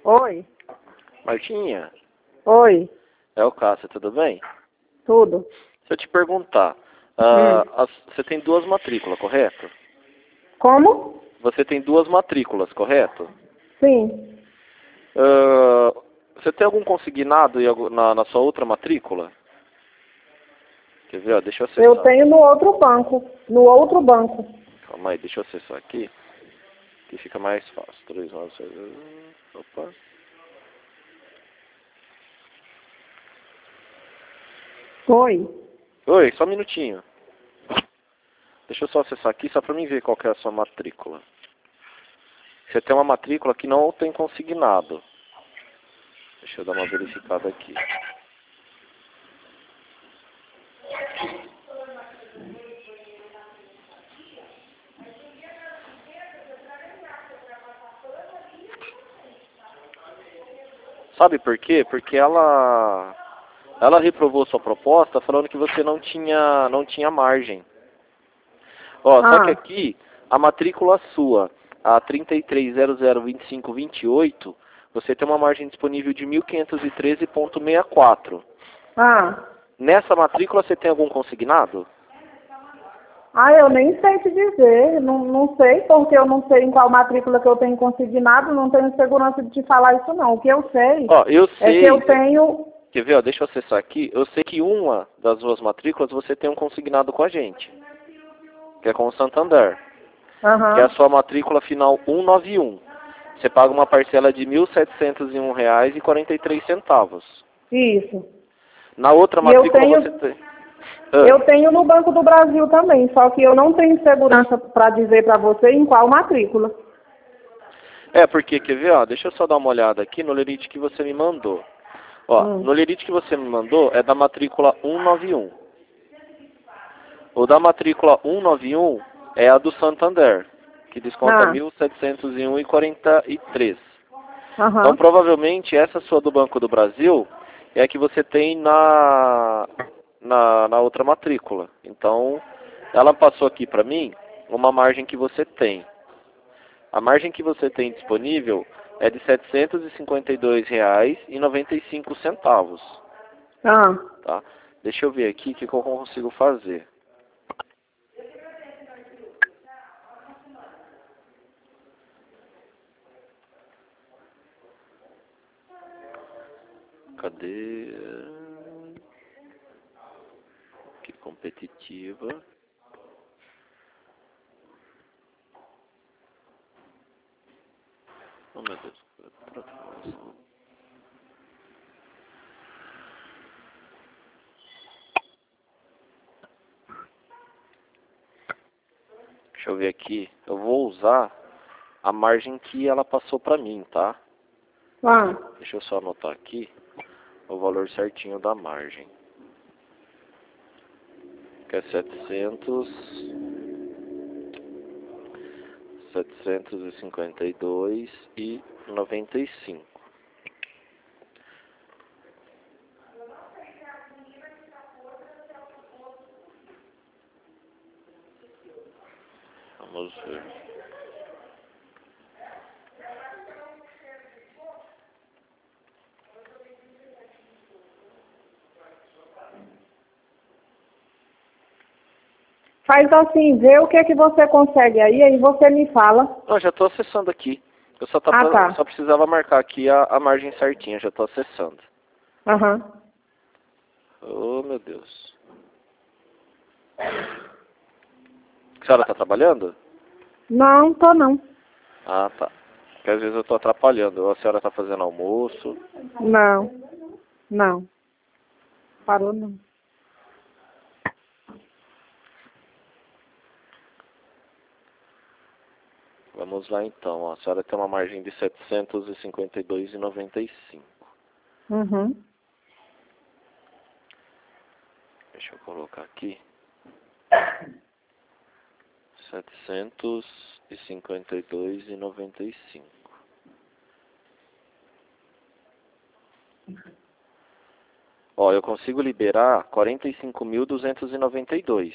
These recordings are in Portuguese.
Oi. Martinha, Oi. é o Cássio, tudo bem? Tudo. Se eu te perguntar, você tem duas matrículas, correto? Como? Você tem duas matrículas, correto? Sim. Você tem algum consignado na sua outra matrícula? Quer ver? Ó, deixa eu acessar. Eu tenho no outro banco. No outro banco. Calma aí, deixa eu acessar aqui. Que fica mais fácil. 3, 9, 6, opa. Oi. Oi, só um minutinho. Deixa eu só acessar aqui, só pra mim ver qual que é a sua matrícula. Você tem uma matrícula que não tem consignado. Deixa eu dar uma verificada aqui. Sabe por quê? Porque ela reprovou sua proposta falando que você não tinha margem. Ó, só que aqui, a matrícula sua, a 33002528, você tem uma margem disponível de 1513,64. Nessa matrícula você tem algum consignado? Eu nem sei te dizer. Não sei, porque eu não sei em qual matrícula que eu tenho consignado. Não tenho segurança de te falar isso, não. O que eu sei, Eu sei. é que eu tenho... Quer ver? Ó, deixa eu acessar aqui. Eu sei que uma das duas matrículas você tem um consignado com a gente, que é com o Santander, que é a sua matrícula final 191. Você paga uma parcela de R$ 1.701,43. Isso. Na outra matrícula você tem... Eu tenho no Banco do Brasil também, só que eu não tenho segurança para dizer para você em qual matrícula. Porque, quer ver? Ó, deixa eu só dar uma olhada aqui no lerite que você me mandou. Ó, no lerite que você me mandou é da matrícula 191. O da matrícula 191 é a do Santander, que desconta R$ 1.701,43. Então, provavelmente, essa sua do Banco do Brasil é a que você tem na outra matrícula. Então, ela passou aqui para mim uma margem que você tem. A margem que você tem disponível é de R$ 752,95. Tá? Deixa eu ver aqui o que eu consigo fazer. Cadê? Que competitiva. Oh, meu Deus. Deixa eu ver aqui. Eu vou usar a margem que ela passou pra mim, tá? Deixa eu só anotar aqui o valor certinho da margem. Que é 752,95. Vamos ver. Faz assim, vê o que é que você consegue aí você me fala. Não, já estou acessando aqui. Eu só precisava marcar aqui a margem certinha, já estou acessando. Oh, meu Deus. A senhora está trabalhando? Não, tô não. Ah, tá. Porque às vezes eu estou atrapalhando. Ou a senhora está fazendo almoço? Não. Parou não. Vamos lá então. Ó. A senhora tem uma margem de 752,95. Deixa eu colocar aqui. 752,95. Ó, eu consigo liberar 45.292.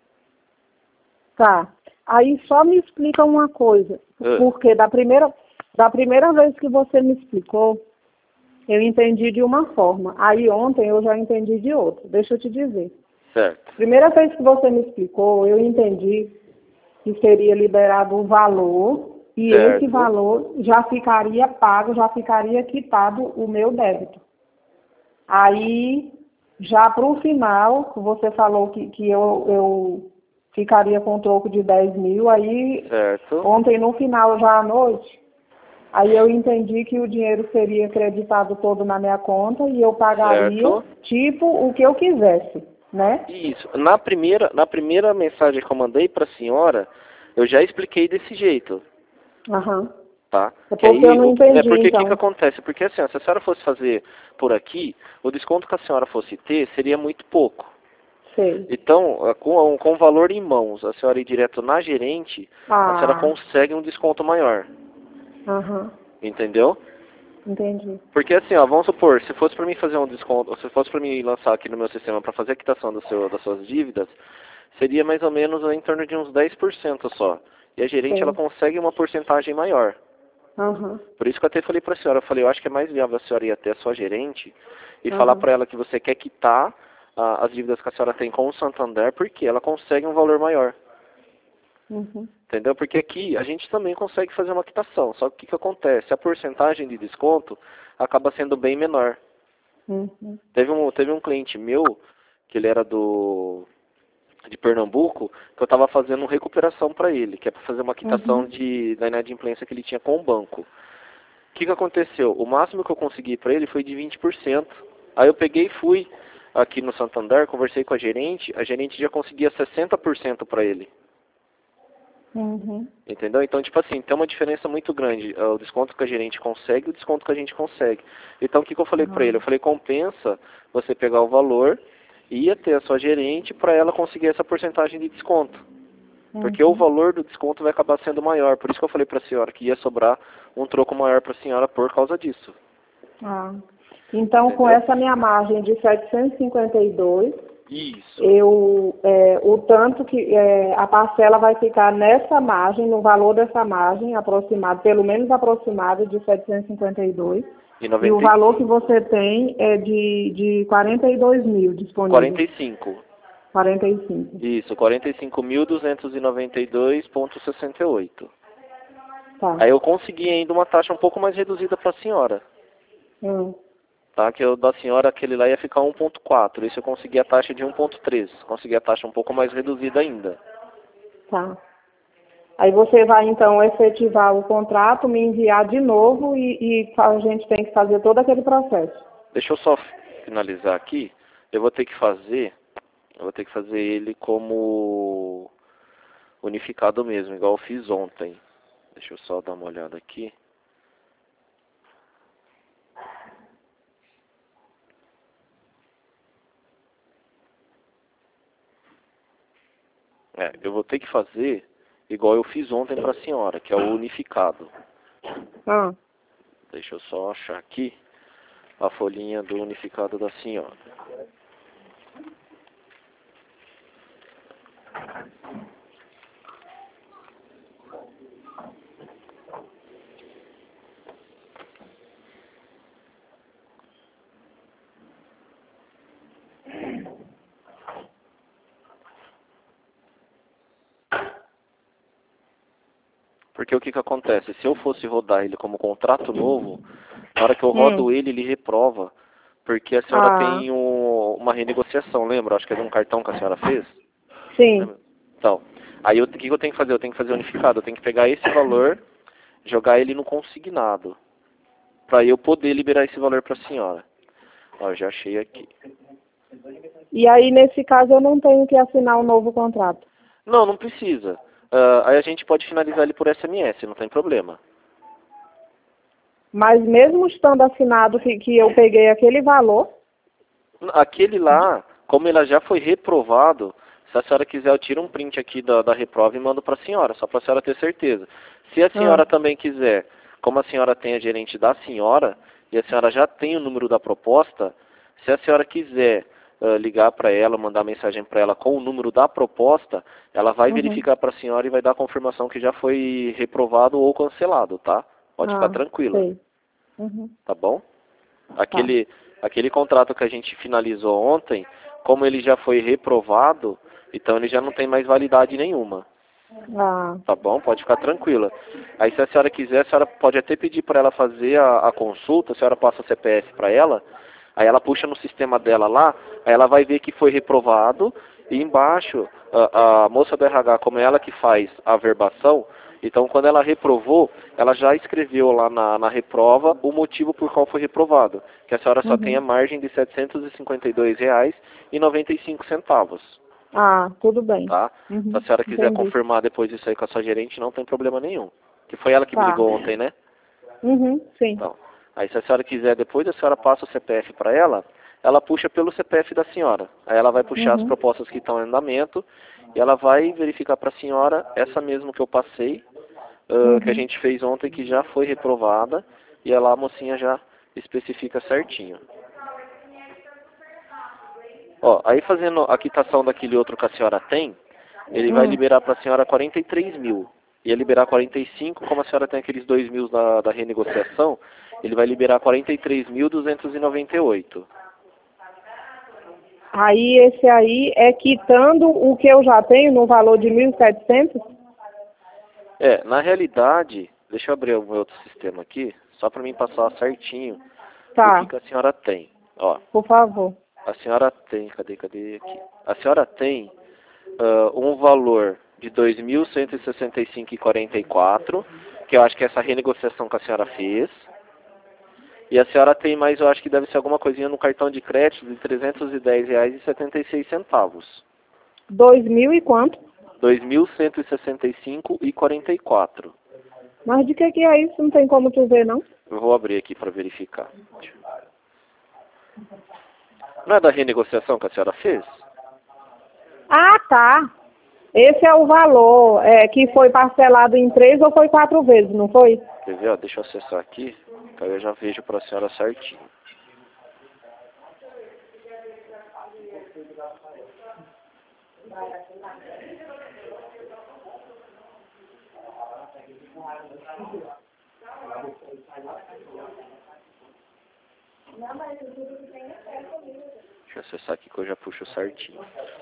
Tá. Aí só me explica uma coisa. Porque da primeira Da primeira vez que você me explicou, eu entendi de uma forma. Aí ontem eu já entendi de outra. Deixa eu te dizer. Certo. Primeira vez que você me explicou, eu entendi que seria liberado um valor e Certo. esse valor já ficaria pago, já ficaria quitado o meu débito. Aí, já para o final, você falou que eu ficaria com um troco de 10 mil, aí Certo. ontem no final, já à noite, aí eu entendi que o dinheiro seria creditado todo na minha conta e eu pagaria, Certo. tipo, o que eu quisesse, né? Isso. Na primeira mensagem que eu mandei para a senhora, eu já expliquei desse jeito. Aham. Tá? É Que porque aí, eu não entendi, porque o que então. acontece? Porque assim, ó, se a senhora fosse fazer por aqui, o desconto que a senhora fosse ter seria muito pouco. Sei. Então, com o valor em mãos, a senhora ir direto na gerente, a senhora consegue um desconto maior. Aham. Entendeu? Entendi. Porque assim, ó, vamos supor, se fosse para mim fazer um desconto, se fosse para mim lançar aqui no meu sistema para fazer a quitação das suas dívidas, seria mais ou menos em torno de uns 10% só. E a gerente, ela Sei. consegue uma porcentagem maior. Aham. Por isso que eu até falei para a senhora, eu acho que é mais viável a senhora ir até a sua gerente e falar Aham. para ela que você quer quitar as dívidas que a senhora tem com o Santander, porque ela consegue um valor maior. Uhum. Entendeu? Porque aqui a gente também consegue fazer uma quitação, só que o que acontece? A porcentagem de desconto acaba sendo bem menor. Uhum. Teve um cliente meu, que ele era de Pernambuco, que eu estava fazendo recuperação para ele, que é para fazer uma quitação Uhum. da inadimplência que ele tinha com o banco. O que aconteceu? O máximo que eu consegui para ele foi de 20%. Aí eu peguei e fui aqui no Santander, conversei com a gerente já conseguia 60% para ele. Uhum. Entendeu? Então, tipo assim, tem uma diferença muito grande. O desconto que a gerente consegue e o desconto que a gente consegue. Então, o que eu falei para ele? Eu falei, compensa você pegar o valor e ir até a sua gerente para ela conseguir essa porcentagem de desconto. Porque o valor do desconto vai acabar sendo maior. Por isso que eu falei para a senhora que ia sobrar um troco maior para a senhora por causa disso. Ah. Então, com Entendeu? essa minha margem de 752, Isso. o tanto que a parcela vai ficar nessa margem, no valor dessa margem, aproximado, pelo menos aproximado de 752. E o valor que você tem é de 42 mil disponível. 45. 45. Isso, 45.292,68. Tá. Aí eu consegui ainda uma taxa um pouco mais reduzida para a senhora. Tá? Que eu, da senhora, aquele lá ia ficar 1,4. Isso eu consegui a taxa de 1,3. Consegui a taxa um pouco mais reduzida ainda. Tá. Aí você vai, então, efetivar o contrato, me enviar de novo e a gente tem que fazer todo aquele processo. Deixa eu só finalizar aqui. Eu vou ter que fazer ele como unificado mesmo, igual eu fiz ontem. Deixa eu só dar uma olhada aqui. Eu vou ter que fazer igual eu fiz ontem para a senhora, que é o unificado. Deixa eu só achar aqui a folhinha do unificado da senhora. Porque o que acontece? Se eu fosse rodar ele como contrato novo, na hora que eu rodo ele reprova. Porque a senhora tem uma renegociação, lembra? Acho que é de um cartão que a senhora fez. Sim. Então, aí o que eu tenho que fazer? Eu tenho que fazer unificado. Eu tenho que pegar esse valor, jogar ele no consignado. Para eu poder liberar esse valor para a senhora. Ó, eu já achei aqui. E aí, nesse caso, eu não tenho que assinar um novo contrato? Não, não precisa. Aí a gente pode finalizar ele por SMS, não tem problema. Mas mesmo estando assinado que eu peguei aquele valor? Aquele lá, como ele já foi reprovado, se a senhora quiser eu tiro um print aqui da reprova e mando para a senhora, só para a senhora ter certeza. Se a senhora também quiser, como a senhora tem a gerente da senhora, e a senhora já tem o número da proposta, se a senhora quiser ligar para ela, mandar mensagem para ela com o número da proposta, ela vai verificar para a senhora e vai dar a confirmação que já foi reprovado ou cancelado, tá? Pode ficar tranquila. Sei. Tá bom? Aquele contrato que a gente finalizou ontem, como ele já foi reprovado, então ele já não tem mais validade nenhuma. Tá bom? Pode ficar tranquila. Aí se a senhora quiser, a senhora pode até pedir para ela fazer a consulta, a senhora passa o CPF para ela, aí ela puxa no sistema dela lá, aí ela vai ver que foi reprovado, e embaixo, a moça do RH, como é ela que faz a averbação, então quando ela reprovou, ela já escreveu lá na reprova o motivo por qual foi reprovado, que a senhora só tem a margem de R$ 752,95. Tudo bem. Tá? Se a senhora quiser confirmar depois isso aí com a sua gerente, não tem problema nenhum. Que foi ela que me ligou ontem, né? Sim. Então, aí se a senhora quiser depois, a senhora passa o CPF para ela puxa pelo CPF da senhora. Aí ela vai puxar as propostas que estão em andamento e ela vai verificar para a senhora essa mesmo que eu passei, que a gente fez ontem, que já foi reprovada, e ela, a mocinha já especifica certinho. Ó, aí fazendo a quitação daquele outro que a senhora tem, ele vai liberar para a senhora 43 mil. Ia liberar 45, como a senhora tem aqueles 2 mil da renegociação, ele vai liberar 43.298. Aí esse aí é quitando o que eu já tenho no valor de 1.700? Na realidade, deixa eu abrir o meu outro sistema aqui, só para mim passar certinho o que a senhora tem. Ó, por favor. A senhora tem, cadê aqui? A senhora tem um valor de 2.165,44, que eu acho que é essa renegociação que a senhora fez. E a senhora tem mais, eu acho que deve ser alguma coisinha no cartão de crédito de R$ 310,76. 2.000 e quanto? 2.165,44. Mas de que é isso? Não tem como tu ver, não? Eu vou abrir aqui para verificar. Não é da renegociação que a senhora fez? Tá. Esse é o valor que foi parcelado em 3 ou foi 4 vezes, não foi? Quer ver? Deixa eu acessar aqui, que aí eu já vejo para a senhora certinho. Deixa eu acessar aqui que eu já puxo certinho.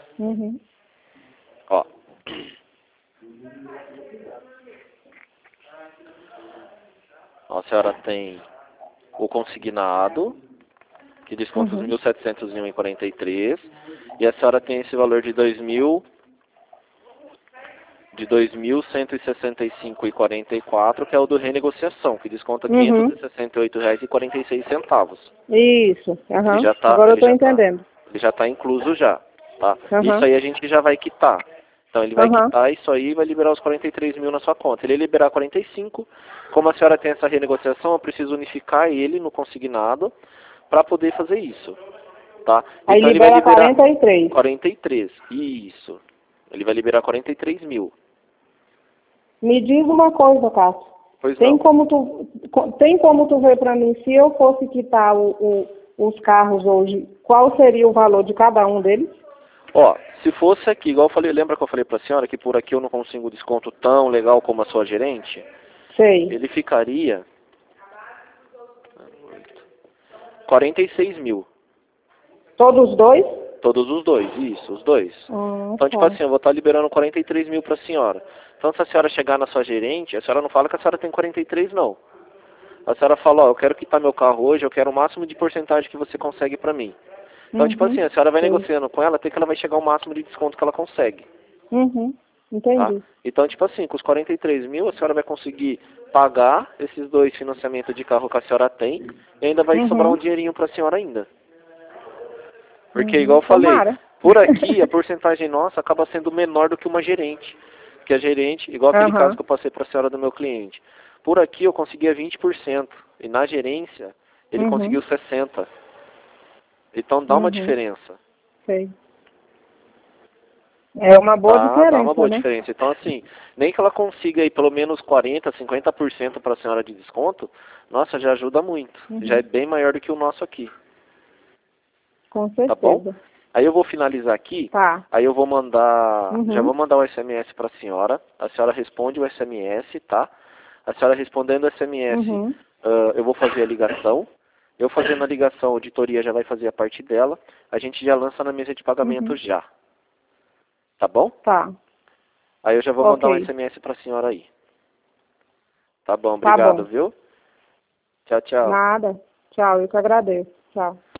Ó. A senhora tem o consignado, que desconta os 1.701,43, e a senhora tem esse valor de 2.165,44, que é o do renegociação, que desconta R$ 568,46. Isso. Tá, agora eu estou entendendo. Ele já está incluso já, tá? Isso aí a gente já vai quitar. Então ele vai quitar isso aí e vai liberar os 43 mil na sua conta. Ele liberar 45, como a senhora tem essa renegociação, eu preciso unificar ele no consignado para poder fazer isso, tá? Aí então libera ele vai liberar 43. 43, isso. Ele vai liberar 43 mil. Me diz uma coisa, Cássio. Tem como tu ver para mim, se eu fosse quitar os carros hoje, qual seria o valor de cada um deles? Ó, se fosse aqui, igual eu falei, lembra que eu falei para a senhora que por aqui eu não consigo desconto tão legal como a sua gerente? Sei. Ele ficaria 46 mil. Todos os dois? Todos os dois, isso, os dois. Então, tipo assim, eu vou estar liberando 43 mil para a senhora. Então, se a senhora chegar na sua gerente, a senhora não fala que a senhora tem 43, não. A senhora fala, ó, eu quero quitar meu carro hoje, eu quero o máximo de porcentagem que você consegue para mim. Então, tipo assim, a senhora vai negociando com ela até que ela vai chegar ao máximo de desconto que ela consegue. Entendi. Tá? Então, tipo assim, com os 43 mil, a senhora vai conseguir pagar esses 2 financiamentos de carro que a senhora tem e ainda vai sobrar um dinheirinho para a senhora ainda. Porque, igual eu falei, por aqui a porcentagem nossa acaba sendo menor do que uma gerente. Porque a gerente, igual aquele caso que eu passei para a senhora do meu cliente, por aqui eu conseguia 20%. E na gerência, ele conseguiu 60%. Então dá uma diferença. Sei. É uma boa diferença, dá uma boa né? diferença. Então, assim, nem que ela consiga aí pelo menos 40%, 50% para a senhora de desconto, nossa, já ajuda muito. Já é bem maior do que o nosso aqui. Com certeza. Tá bom? Aí eu vou finalizar aqui. Aí eu vou mandar, já vou mandar o SMS para a senhora. A senhora responde o SMS, tá? A senhora respondendo o SMS, eu vou fazer a ligação. Eu fazendo a ligação, a auditoria já vai fazer a parte dela. A gente já lança na mesa de pagamento já. Tá bom? Tá. Aí eu já vou mandar um SMS pra senhora aí. Tá bom, obrigado, viu? Tchau, tchau. Nada. Tchau, eu que agradeço. Tchau.